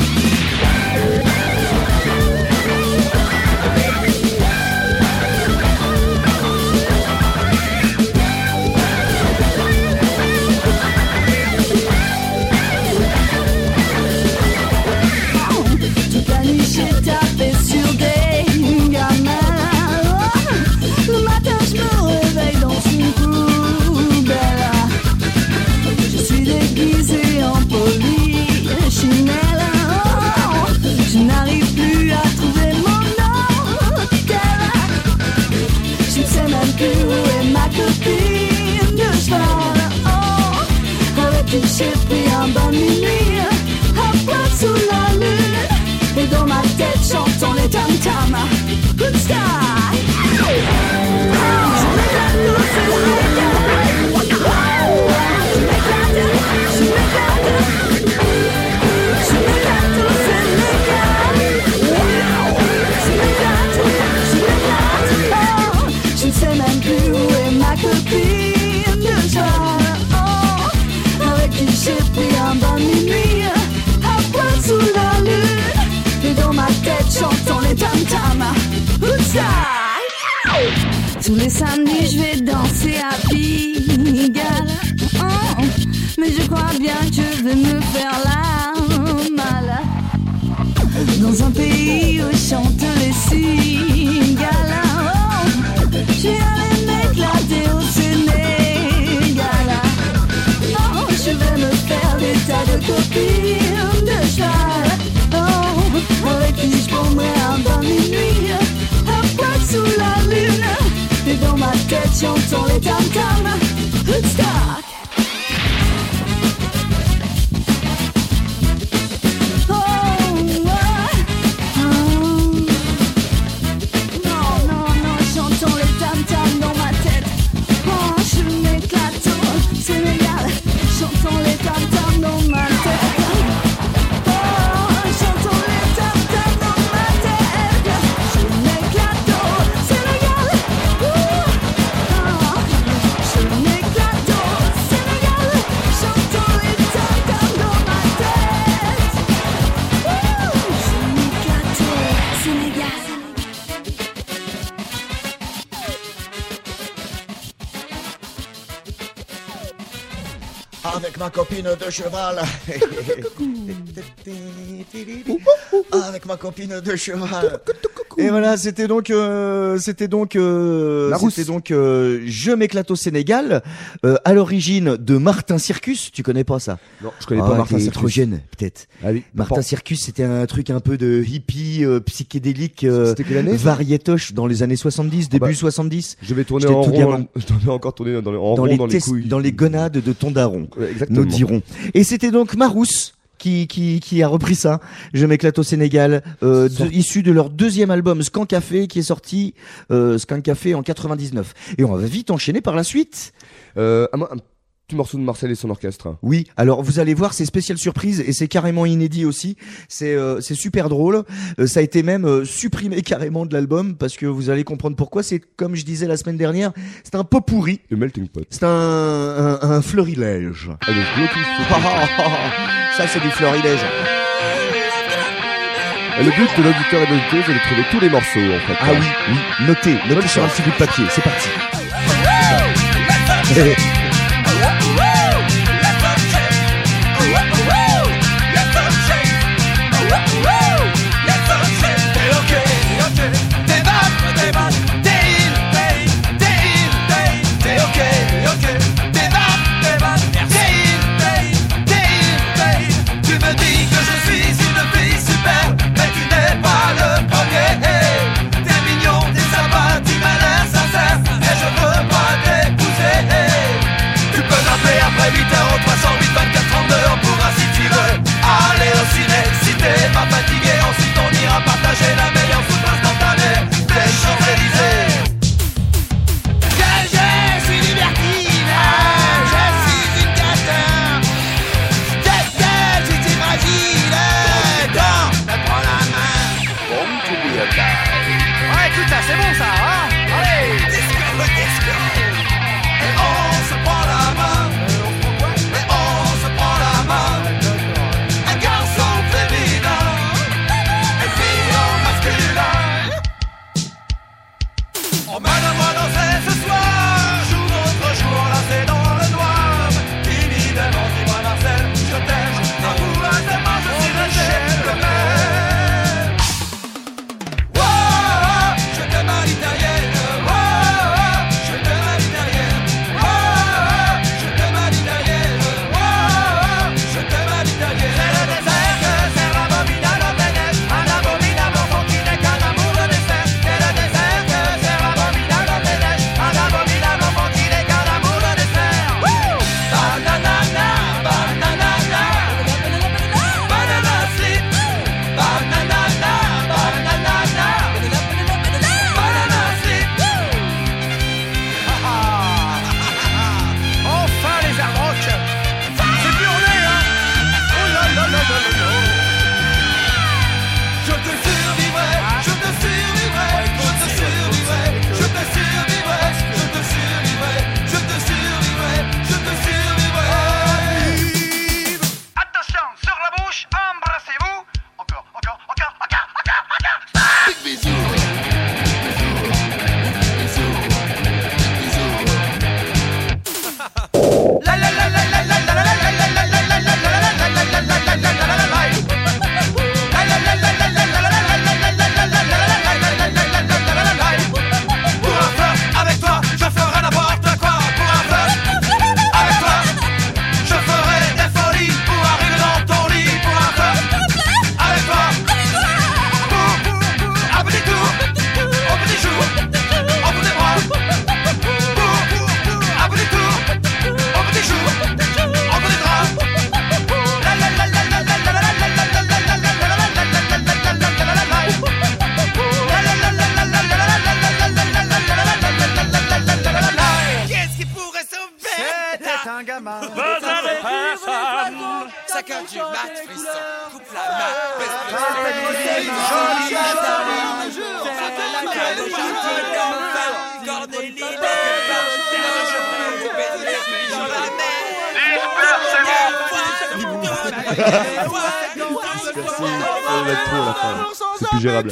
Toute la nuit j'ai tapé sur des gamins. Le matin je me réveille dans une poubelle. Je suis déguisée en polichinelle. Oh, je n'arrive plus à trouver mon hôtel. Je ne sais même plus où est ma copine de cheval. Oh, avec qui j'ai pris un bain de minuit, un poil sous la lune. Et dans ma tête j'entends les tam-tams. Woodstock. Je m'éclate au Sénégal. Je m'éclate, je m'éclate. Je m'éclate au Sénégal. Je m'éclate, je m'éclate. Oh, je ne sais même plus où est ma copine de joie. Oh, avec qui j'ai pris un bain de minuit, un poil sous la lune. Et dans ma tête j'entends les tam-tams. Woodstock. Tous les samedis je vais danser à Pigalle. Oh, mais je crois bien que je vais me faire la malle. Dans un pays où chantent les cigales. Oh, je vais aller m'éclater au Sénégal. Oh, je vais me faire des tas de copines de cheval. Oh, avec qui je prendrai un bain de minuit, un poil sous la lune. Et dans ma tête j'entends les tam-tams. Woodstock. Oh, ouais. Oh. Non, non, non, j'entends les tam-tams dans ma tête. Oh, je m'éclate au Sénégal. J'entends les tam-tams dans ma tête. Oh, j'entends les tam-tams dans ma tête. Je m'éclate au Sénégal. Ouh. Oh, je m'éclate au Sénégal. J'entends les tam-tams dans ma tête. Ouh. Je m'éclate au Sénégal. Avec ma copine de cheval. Avec ma copine de cheval. Et voilà, c'était donc, euh, c'était donc, euh, Marousse. c'était donc, euh, Je m'éclate au Sénégal, euh, à l'origine de Martin Circus. Tu connais pas ça? Non, je connais Ah, pas Martin t'es Circus. trop jeune, peut-être. Ah oui. Martin Circus, c'était un truc un peu de hippie, euh, psychédélique, euh, C'était quelle année, ça variétoche dans les années soixante-dix, début bah, soixante-dix. Je vais tourner J'étais en tout rond. gamin. dans- Je vais encore tourner dans les, en Dans rond les, dans les tes- couilles. dans les gonades de ton daron. Ouais, exactement. Nous dirons. Et c'était donc Marousse qui qui qui a repris ça. Je m'éclate au Sénégal, euh, de, issu de leur deuxième album Skank Café qui est sorti euh, Skank Café en quatre-vingt-dix-neuf. Et on va vite enchaîner par la suite. Euh, un, un petit morceau de Marcel et son orchestre. Oui, alors vous allez voir, c'est spécial surprise et c'est carrément inédit aussi. C'est euh, c'est super drôle. Euh, ça a été même euh, supprimé carrément de l'album parce que vous allez comprendre pourquoi. C'est comme je disais la semaine dernière, c'est un pot pourri. Le melting pot. C'est un un, un florilège. Ah, donc, l'autre, il Ça c'est du florilège. Et le but de l'auditeur et de l'auditrice, c'est de trouver tous les morceaux, en fait. Ah oui, oui, notez, notez Bonne sur un chance. petit bout de papier. C'est parti. C'est plus gérable.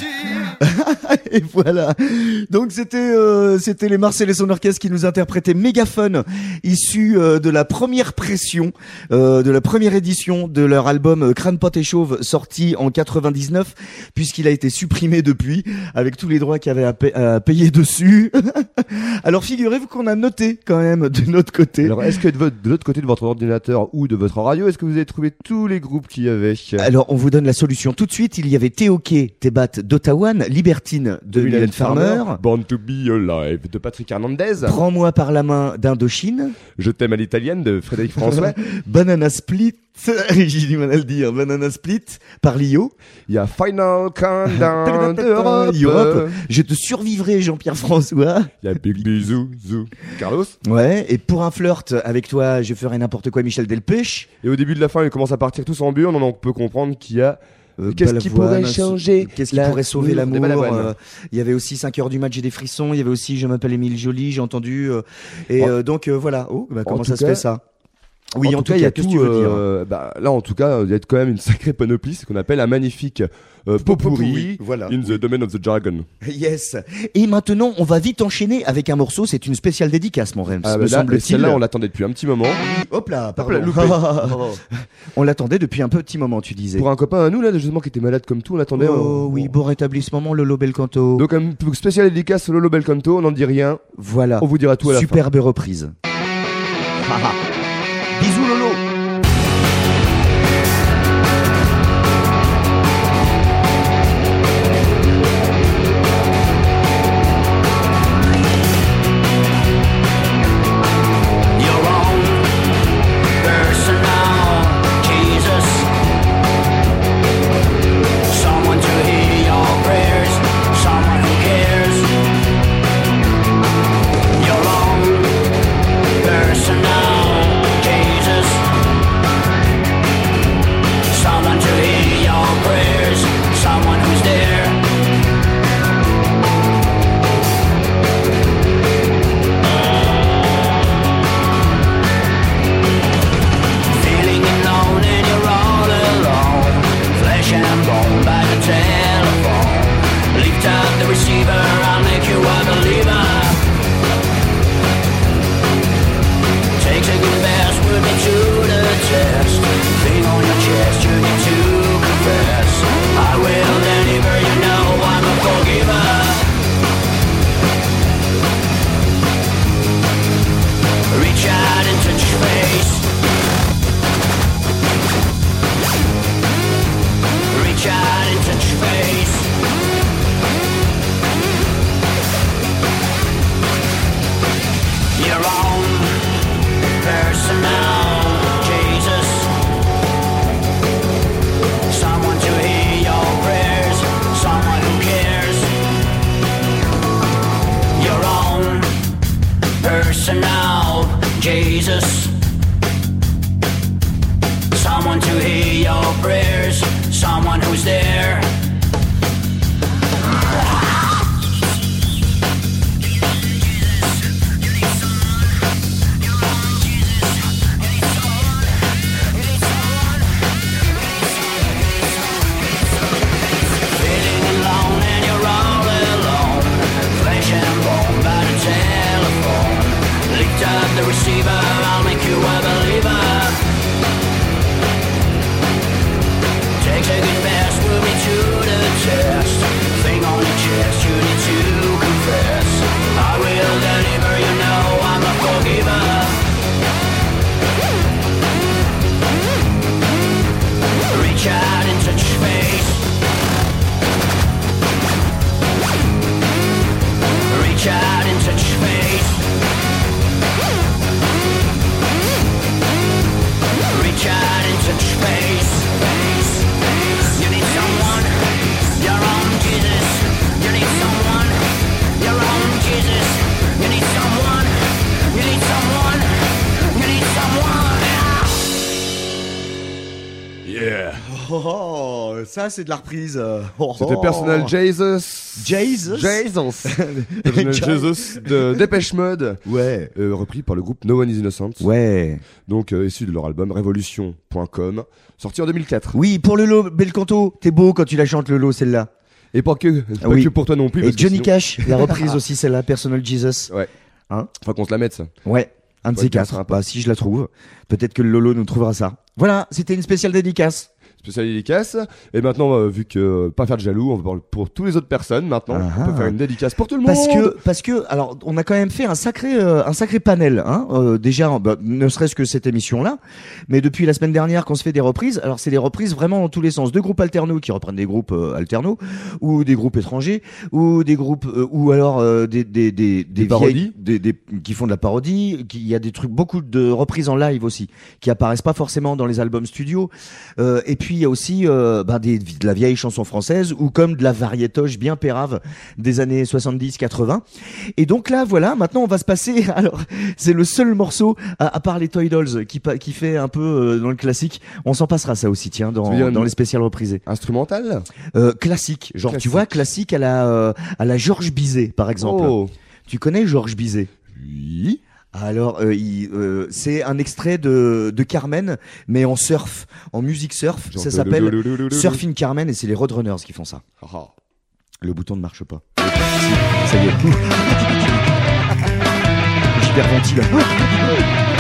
Et voilà. Donc c'était euh, c'était les Marcel et son orchestre qui nous interprétaient Mégaphone, issu euh, de la première pression, euh, de la première édition de leur album euh, Crâne Pot et Chauve, sorti en quatre-vingt-dix-neuf, puisqu'il a été supprimé depuis, avec tous les droits qu'il y avait à, pa- à payer dessus. Alors figurez-vous qu'on a noté quand même de notre côté. Alors, est-ce que de, votre, de l'autre côté de votre ordinateur ou de votre radio, est-ce que vous avez trouvé tous les groupes qu'il y avait? Alors on vous donne la solution tout de suite. Il y avait T-OK, Tebat d'Ottawa, Libertine de Mylène Farmer, Born to be Alive de Patrick Hernandez, Prends-moi par la main d'Indochine, Je t'aime à l'italienne de Frédéric François. Banana Split, j'ai du mal à le dire, Banana Split par Lio. Il y a Final Countdown d'Europe. Europe. Je te survivrai, Jean-Pierre François. Il y a Big Bisou, Zou, Carlos. Ouais, et pour un flirt avec toi, je ferai n'importe quoi, Michel Delpech. Et au début de la fin, ils commencent à partir tous en burne. On peut comprendre qu'il y a Euh, Qu'est-ce qui pourrait Balavoine, changer Qu'est-ce qui la- pourrait sauver Des l'amour Balavoine. euh, Il y avait aussi cinq heures du match, j'ai des frissons. Il y avait aussi Je m'appelle Émile Joly, j'ai entendu. euh, et En- euh, donc euh, voilà. Oh, bah, comment tout ça se cas- fait ça Oui, en, tout cas, il y a qu'est-ce tout. que tu veux dire euh, bah, là, en tout cas, il y a quand même une sacrée panoplie, ce qu'on appelle un magnifique euh, pot pourri Voilà. in the domain of the jargon. Yes. Et maintenant, on va vite enchaîner avec un morceau. C'est une spéciale dédicace, mon Rems. Ah, me bah, là, semble-t-il. celle-là, on l'attendait depuis un petit moment. Hop là, Hop pardon. là, loupé. on l'attendait depuis un petit moment, tu disais. Pour un copain à nous, là, justement, qui était malade comme tout, on l'attendait. Oh on- oui, bon rétablissement, mon Lolo Belcanto. Donc, un p- spécial dédicace Lolo Belcanto, on n'en dit rien. Voilà. On vous dira tout à la fin. Superbe reprise. Bisous Lolo. Your own personal Jesus. Someone to hear your prayers, someone who cares. Your own personal Jesus. Someone to hear your prayers, someone who's there. Feeling alone and you're all alone. Flesh and bone by the telephone. Lift up the receiver, I'll make you a believer. Takes a good best with me to the test. Thing on your chest, you need to confess. I will deliver, you know I'm a forgiver. Reach out and touch your face. Reach out and touch your face. Your own personal Jesus. Someone to hear your prayers, someone who cares. Your own personal Jesus. Someone to hear your prayers, someone who's there. Feeling alone and you're all alone. Flesh and bone by the telephone. Lift up the receiver, I'll make you a believer. Take second best, move me to the test. Thing on your chest, you need to confess. I will deliver, you know I'm a forgiver. Reach out and touch your face. Reach out and touch your face. Reach out and touch your face. You need someone, your own Jesus. You need someone, your own Jesus. You need someone, you need someone, you need someone. Yeah. Oh, ça c'est de la reprise. Oh, C'était oh. Personal Jesus. Jesus. Jesus. Personal Jesus de Dépêche Mode. Ouais. Euh, repris par le groupe No One Is Innocent. Ouais. Donc, euh, issu de leur album Révolution point com, sorti en deux mille quatre. Oui, pour Lolo Belcanto, t'es beau quand tu la chantes Lolo celle-là. Et pas que, pas Oui. que pour toi non plus. Et parce que Johnny sinon- Cash, la reprise aussi celle-là, Personal Jesus. Ouais. Hein Faut qu'on se la mette, ça. Ouais. Un de Ouais, ces bien quatre. sympa. Bah, si je la trouve, peut-être que le Lolo nous trouvera ça. Voilà, c'était une spéciale dédicace. spécial dédicace. Et maintenant, euh, vu que euh, pas faire de jaloux, on va parler pour toutes les autres personnes maintenant. Ah On peut ah. faire une dédicace pour tout le monde. Parce que, parce que, alors, on a quand même fait un sacré, euh, un sacré panel, hein. Euh, déjà, bah, ne serait-ce que cette émission-là, mais depuis la semaine dernière, qu'on se fait des reprises. Alors, c'est des reprises vraiment dans tous les sens. Deux groupes alternos qui reprennent des groupes euh, alternos, ou des groupes étrangers, ou des groupes, euh, ou alors euh, des des des des, parodies. vieilles- des, des qui font de la parodie. Qui, il y a des trucs, beaucoup de reprises en live aussi, qui apparaissent pas forcément dans les albums studio. Euh, et puis il y a aussi euh, bah, des, de la vieille chanson française ou comme de la variétoche bien pérave des années soixante-dix quatre-vingts. Et donc là, voilà, maintenant on va se passer. Alors, c'est le seul morceau, à, à part les Toy Dolls, qui, pa- qui fait un peu euh, dans le classique. On s'en passera ça aussi, tiens, Tu dans, veux dire dans une- les spéciales reprisées. Instrumental. Euh, classique, genre tu Classique. vois, classique à la, euh, à la Georges Bizet, par exemple. Oh. Tu connais Georges Bizet? Oui. Alors, euh, il, euh, c'est un extrait de, de Carmen, mais en surf, en musique surf. Genre Ça de- s'appelle de- de- de- de- de- Surfing Carmen et c'est les Roadrunners qui font ça. Ah, ah. Le bouton ne marche pas. Si, ça y est. J'hyperventile.